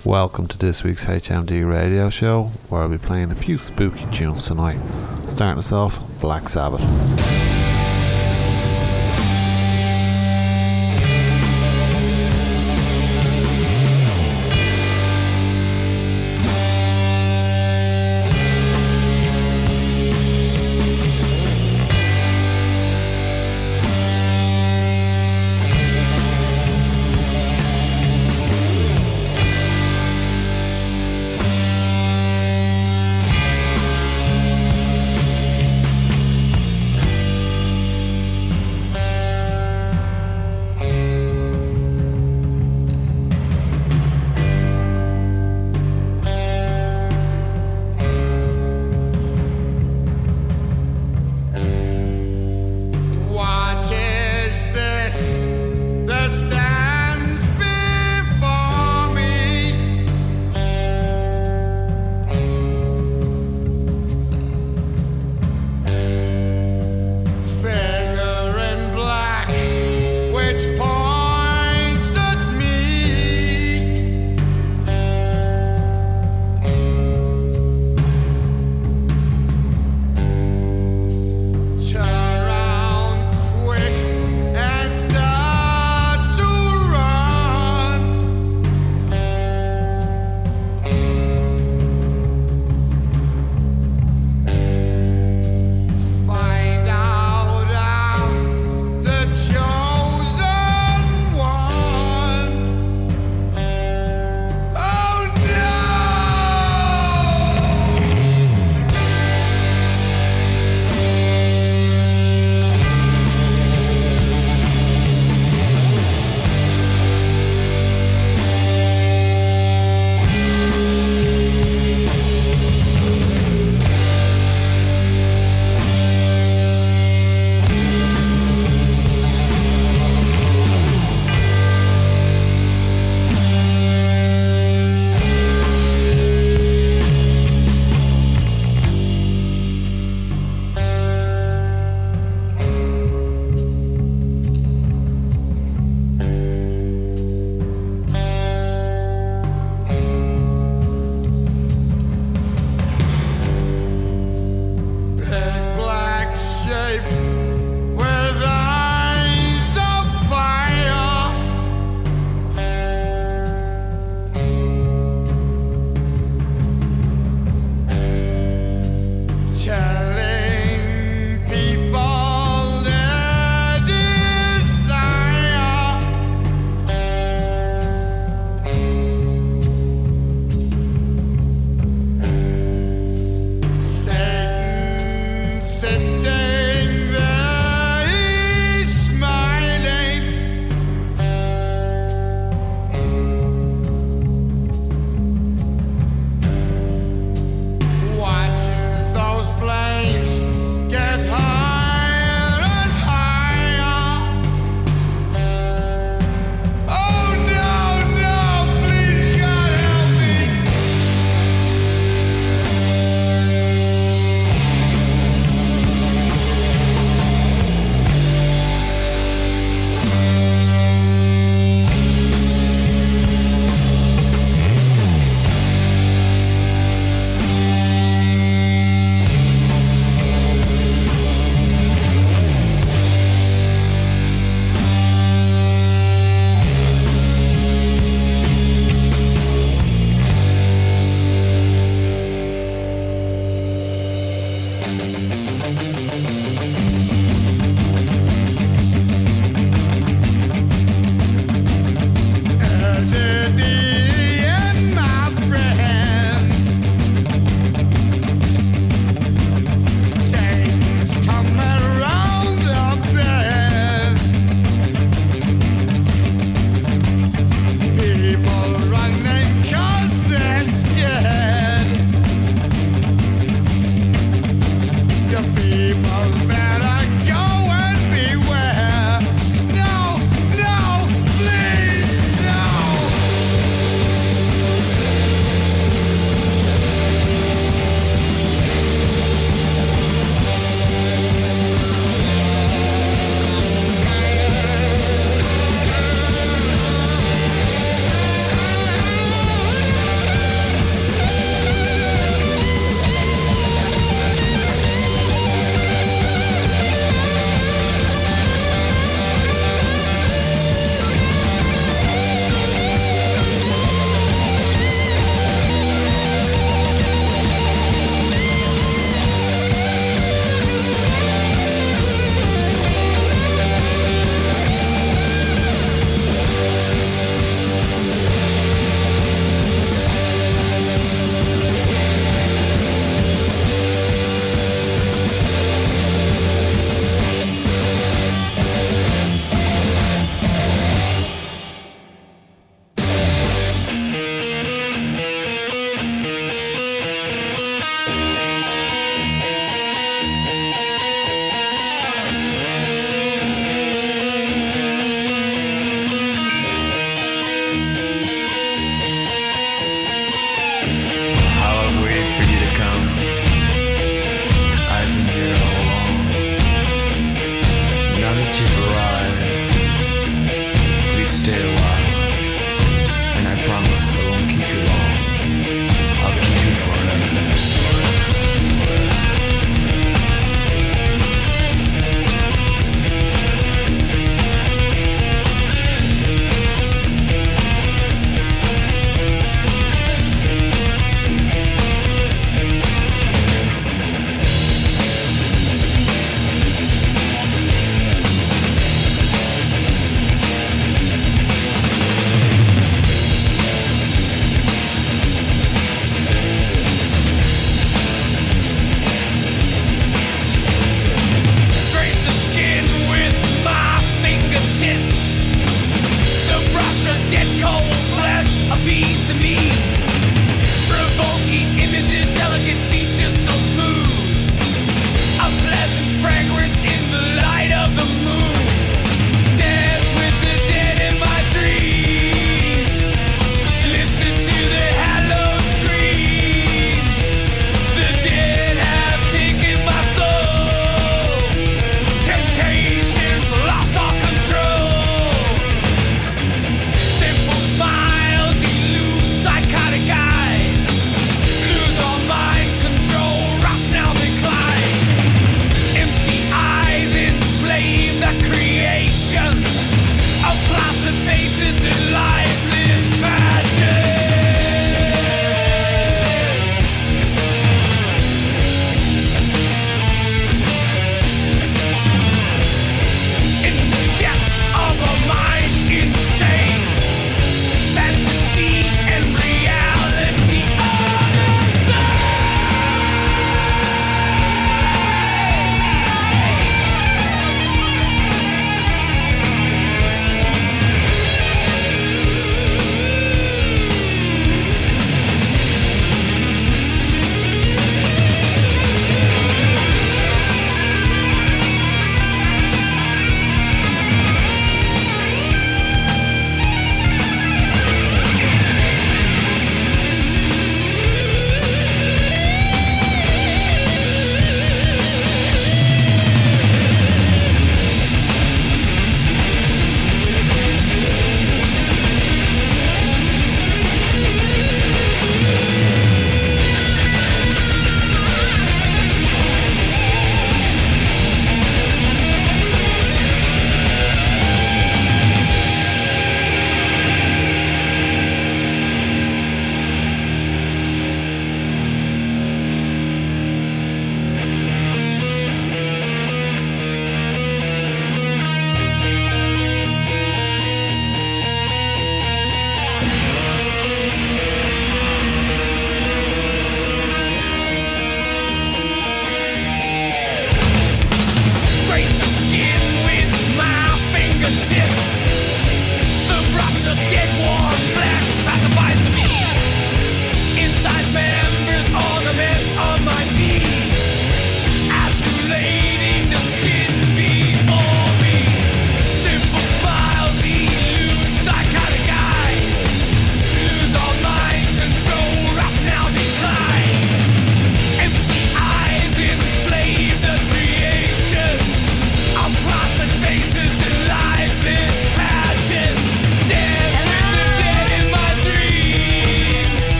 Welcome to this week's HMD radio show, where I'll be playing a few spooky tunes tonight. Starting us off, Black Sabbath.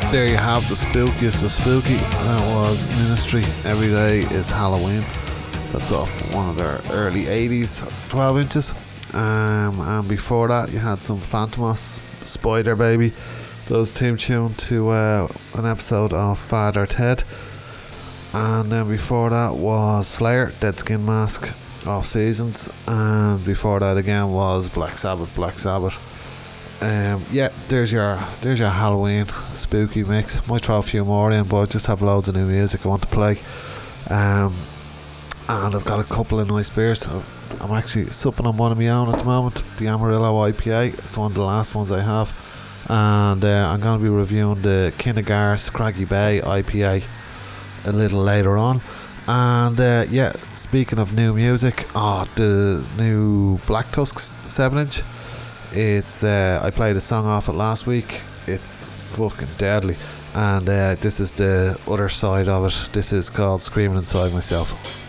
there you have the spookiest of spooky. That was Ministry. Every Day is Halloween. That's off one of their early 80s 12 inches. And before that you had some Phantomos, Spider Baby. That was theme tune to an episode of Father Ted. And then before that was Slayer, Dead Skin Mask, Off Seasons. And before that again was Black Sabbath. Yeah, there's your Halloween spooky mix. Might throw a few more in, but I just have loads of new music I want to play. And I've got a couple of nice beers. I'm actually supping on one of my own at the moment, the Amarillo IPA. It's one of the last ones I have. And I'm going to be reviewing the Kinnegar Scraggy Bay IPA a little later on. And yeah, speaking of new music, the new Black Tusks 7-inch. It's I played a song off it last week. It's fucking deadly. And this is the other side of it. This is called Screaming Inside Myself.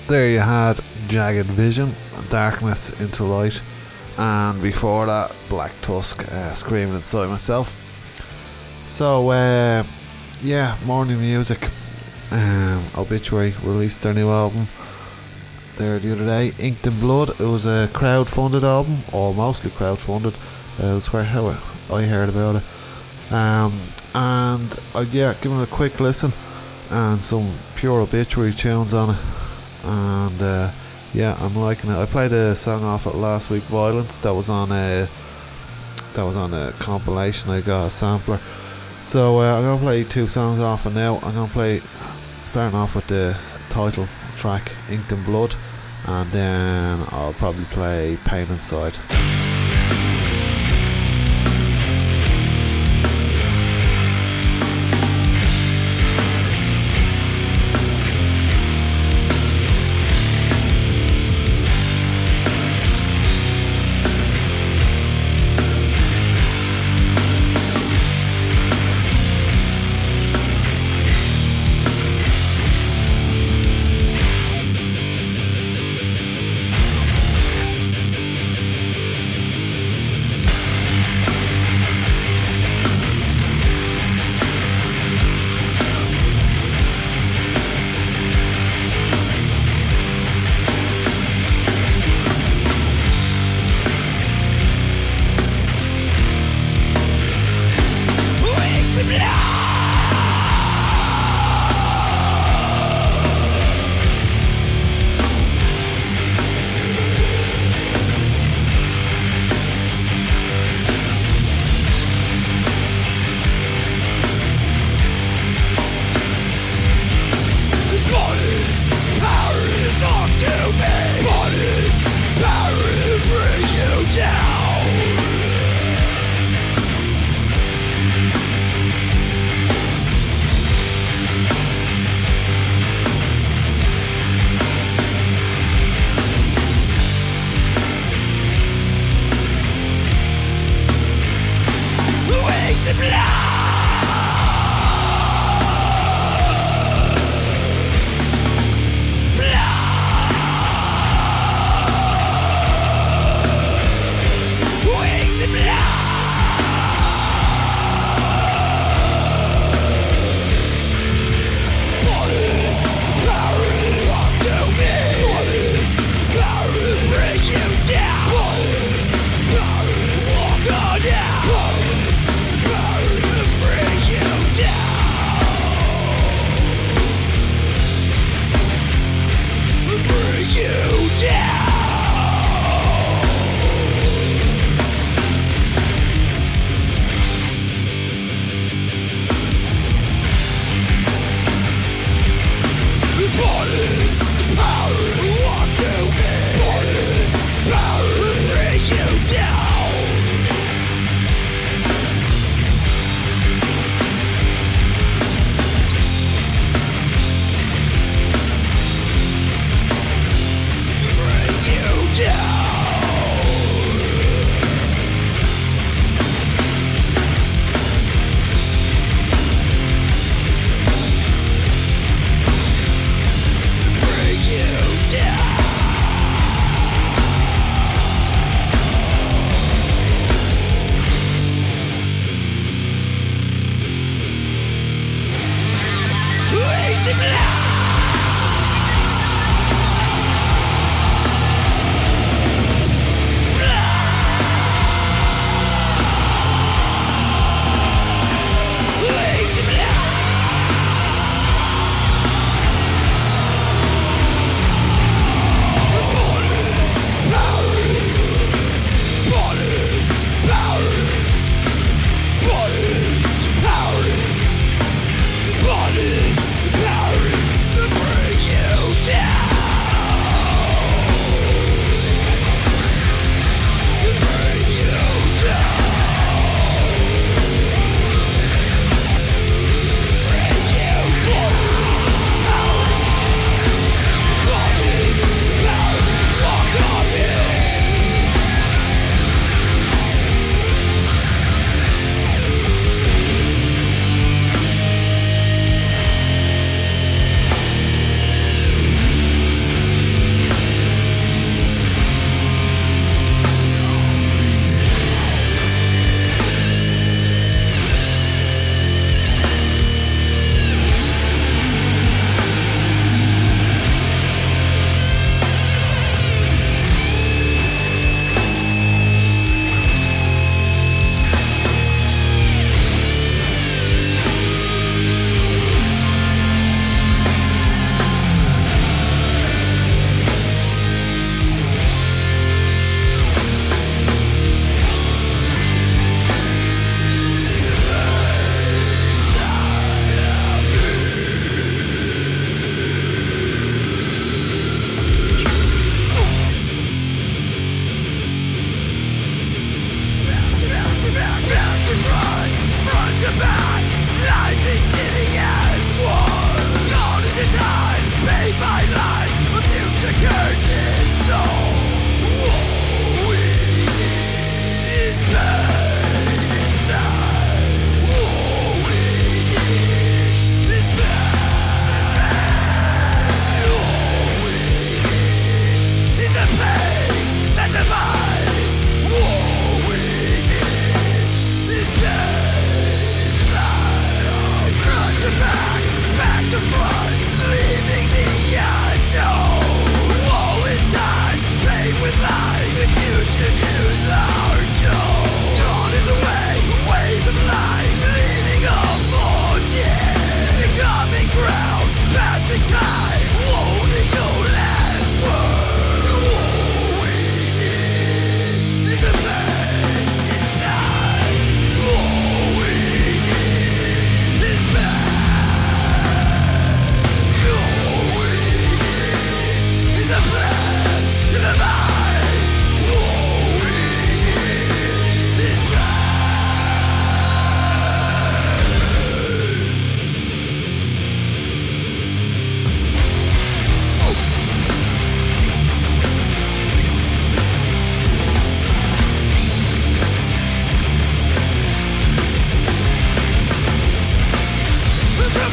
there you had Jagged Vision, Darkness into Light, and before that, Black Tusk, Screaming Inside Myself. So, yeah, Morning Music, Obituary released their new album there the other day, Inked in Blood. It was a crowd-funded album, or mostly crowd-funded. It was how I heard about it. And yeah, giving it a quick listen, and some pure Obituary tunes on it. And yeah, I'm liking it. I played a song off it last week, Violence. That was on a compilation. I got a sampler. So I'm gonna play 2 songs off it now. I'm gonna play, starting off with the title track, Inked in Blood, and then I'll probably play Pain Inside.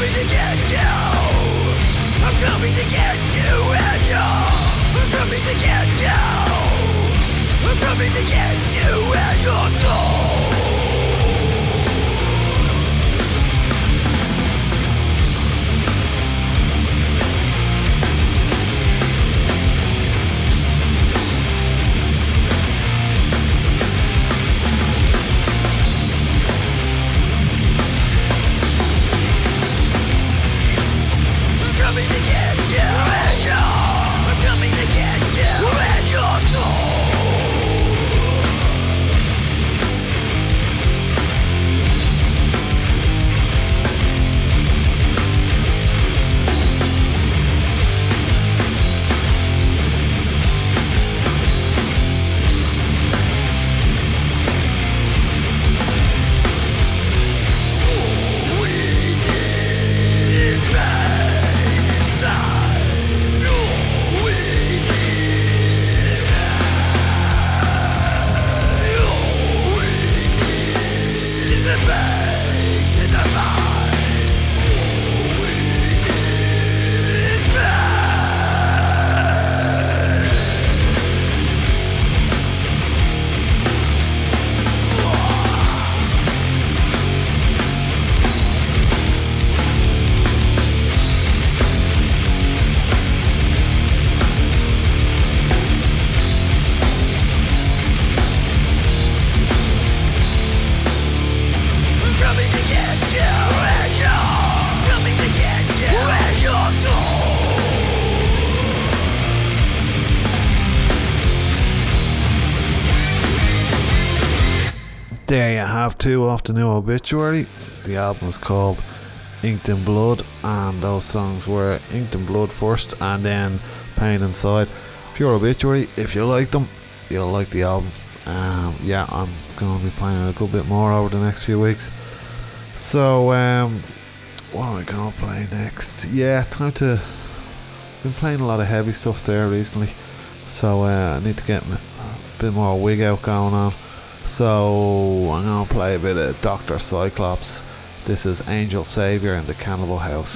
coming to get you. I'm coming to get you and you. I'm coming to get you. I'm coming to get you and your soul. Coming to get you and you. I'm coming to get you and your soul. There you have two off the new Obituary. The album is called Inked in Blood, and those songs were Inked in Blood first and then Pain Inside. Pure Obituary. If you like them, you'll like the album. Yeah, I'm going to be playing a good bit more over the next few weeks. So, what am I going to play next? Yeah, been playing a lot of heavy stuff there recently, so I need to get a bit more wig out going on. So I'm going to play a bit of Dr. Cyclops. This is Angel Savior in the Cannibal House.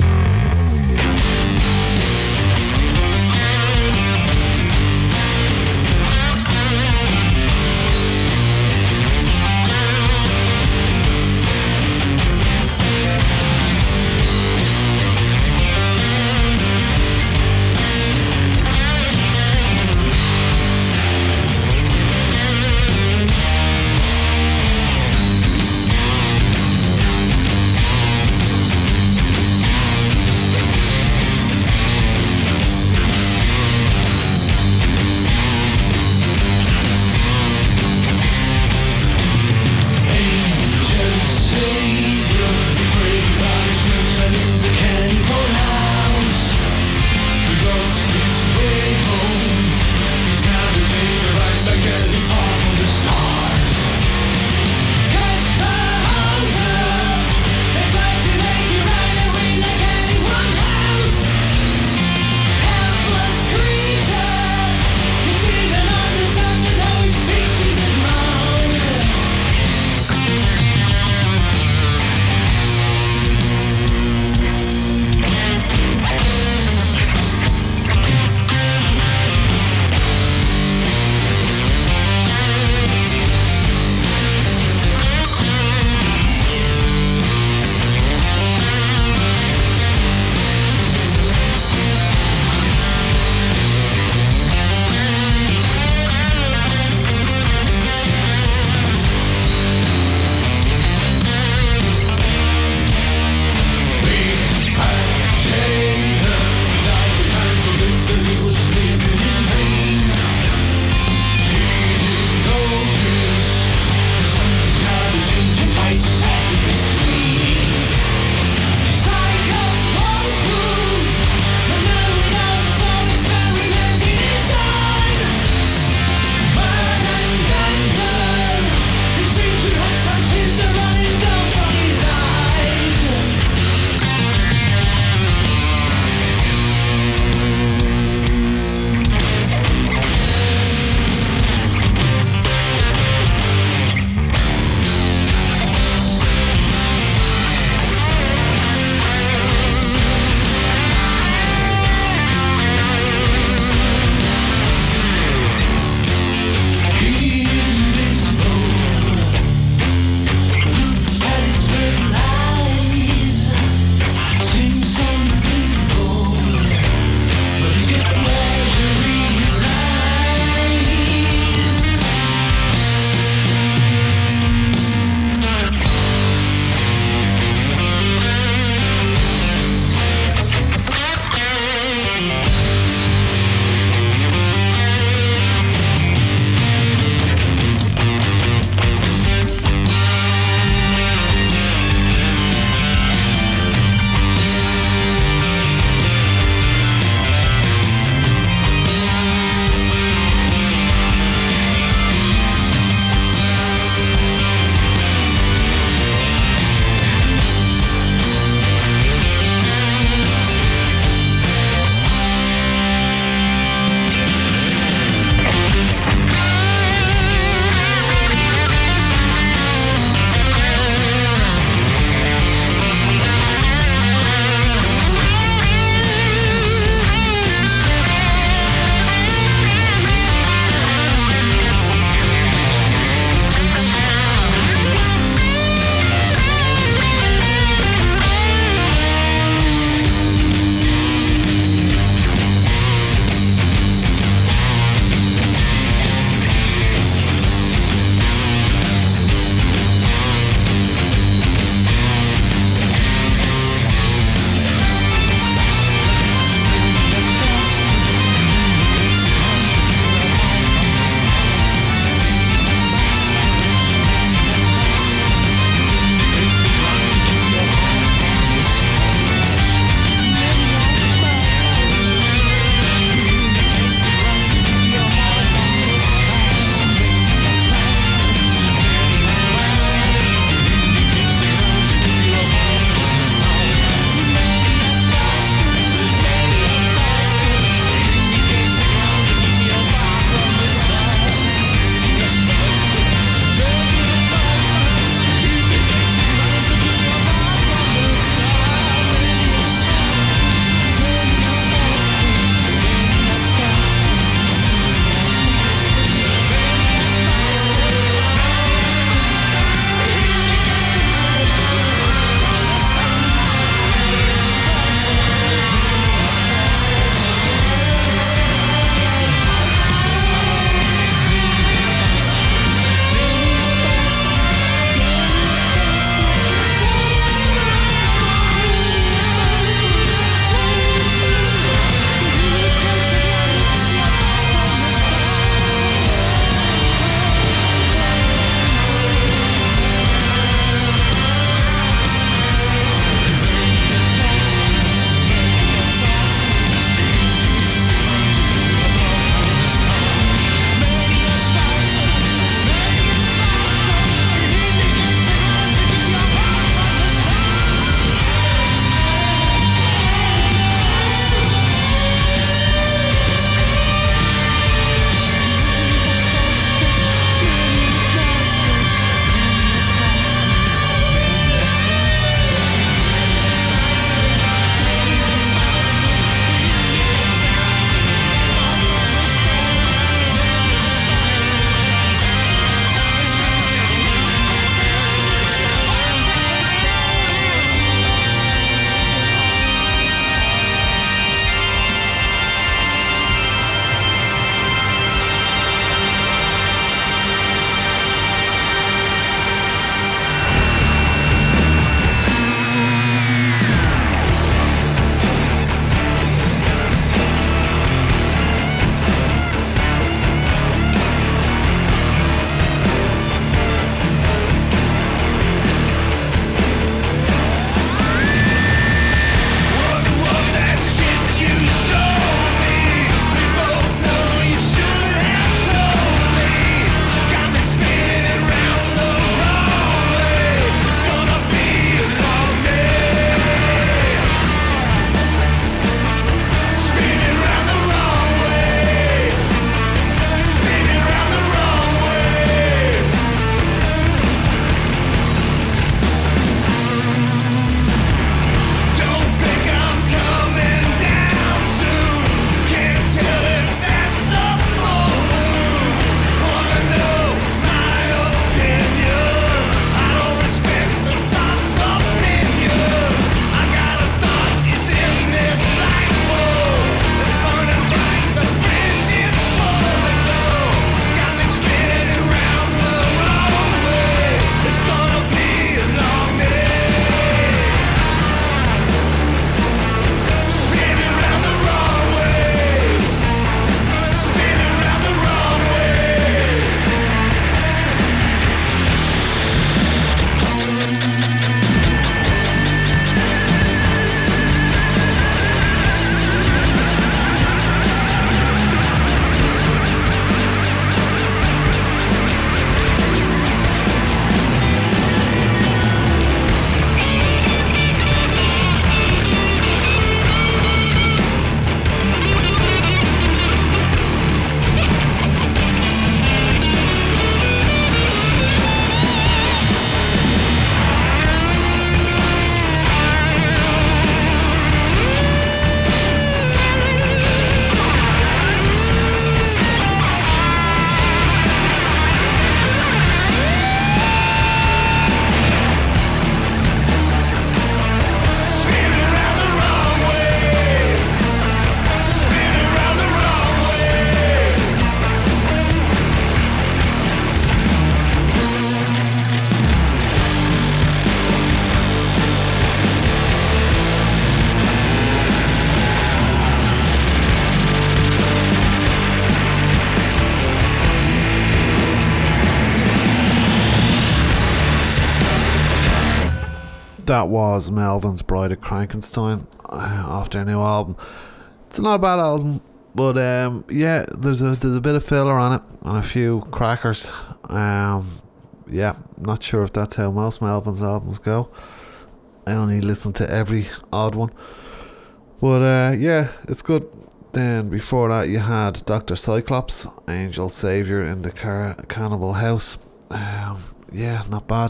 That was Melvin's Bride of Frankenstein off their new album. It's not a bad album, but yeah, there's a bit of filler on it and a few crackers. Yeah, not sure if that's how most Melvin's albums go. I only listen to every odd one, but yeah, it's good. Then before that you had Dr. Cyclops, Angel Savior in the Cannibal House. Yeah, not bad.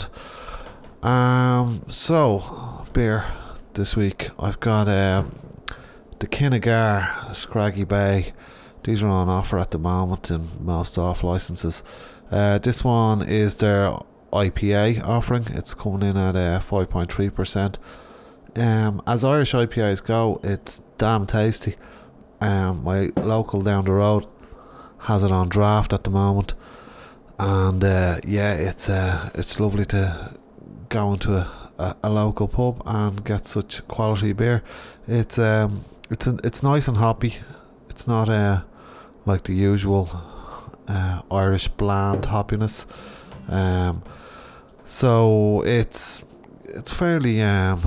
So beer this week, I've got the Kinnegar Scraggy Bay. These are on offer at the moment in most off licenses. This one is their IPA offering. It's coming in at 5.3%. As Irish IPAs go, it's damn tasty. My local down the road has it on draft at the moment, and yeah, it's lovely to go into a local pub and get such quality beer. It's nice and hoppy. It's not like the usual Irish bland hoppiness. So it's fairly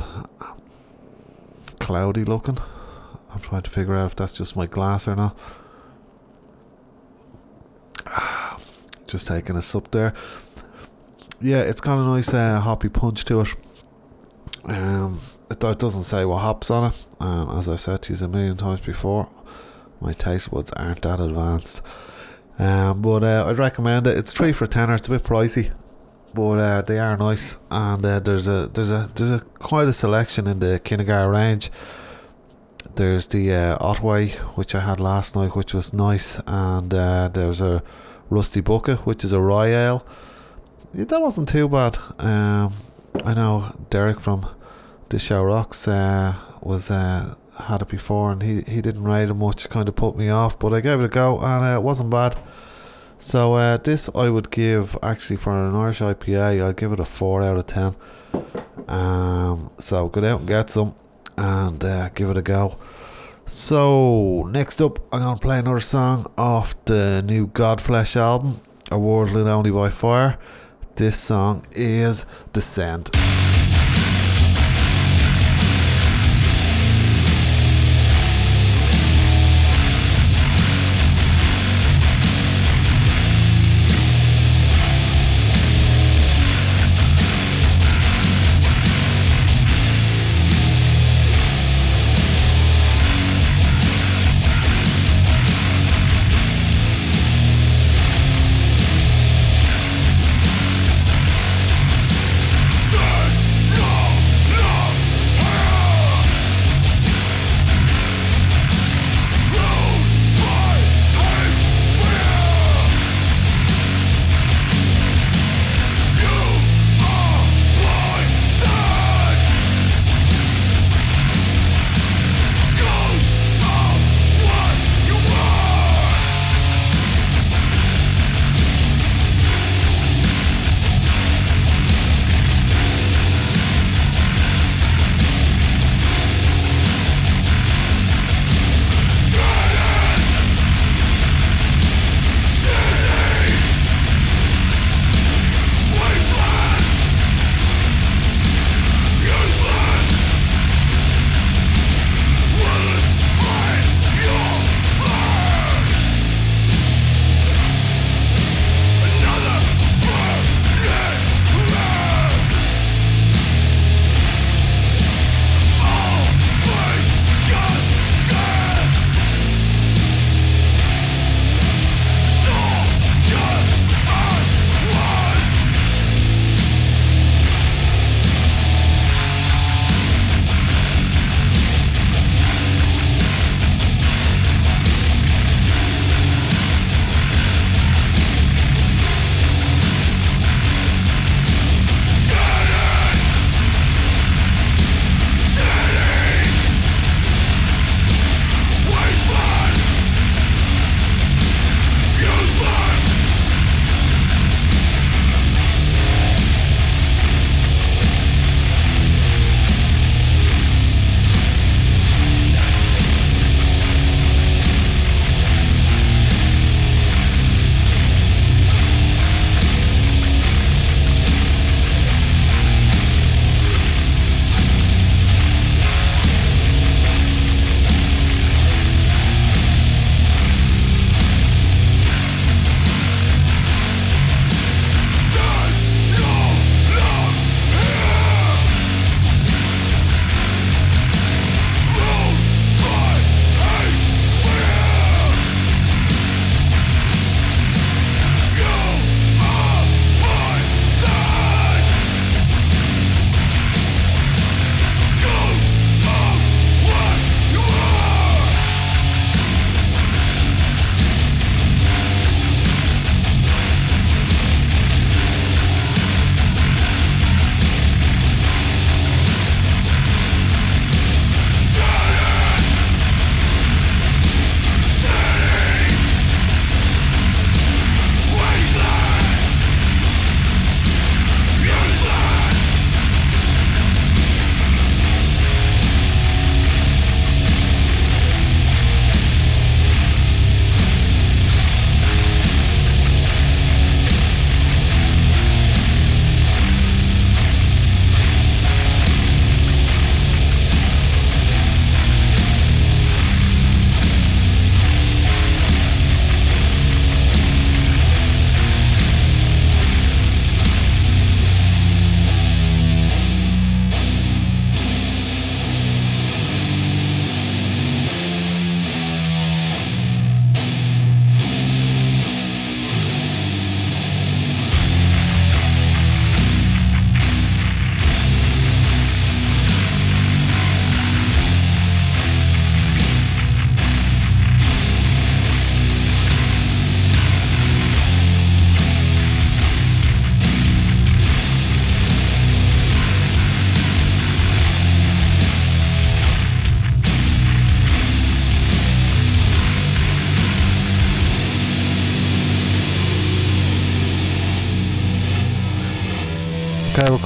cloudy looking. I'm trying to figure out if that's just my glass or not. Just taking a sip there. Yeah, it's got a nice hoppy punch to it. It doesn't say what hops on it, and as I've said to you a million times before, my taste buds aren't that advanced. But I'd recommend it. It's 3 for £10. It's a bit pricey, but they are nice, and there's a quite a selection in the Kinnegar range. There's the Otway, which I had last night, which was nice, and there's a Rusty Bucket, which is a rye ale. Yeah, that wasn't too bad. I know Derek from The Show Rocks was had it before, and he didn't rate it much, kind of put me off, but I gave it a go, and it wasn't bad. So this I would give, actually, for an Irish IPA, I'd give it a 4 out of 10. So go out and get some and give it a go. So next up, I'm going to play another song off the new Godflesh album, A World Lit Only by Fire. This song is Descent. Die!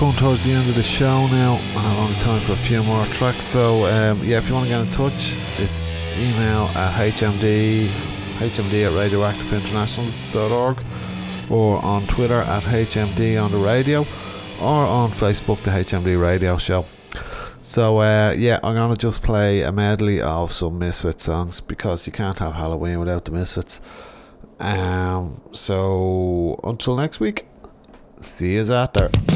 coming towards the end of the show now, and I've only time for a few more tracks. So yeah, if you want to get in touch, it's email at hmd at radioactiveinternational.org, or on Twitter at HMD on the radio, or on Facebook, the HMD Radio Show. So yeah, I'm gonna just play a medley of some Misfits songs, because you can't have Halloween without the Misfits. So until next week, see yous out there.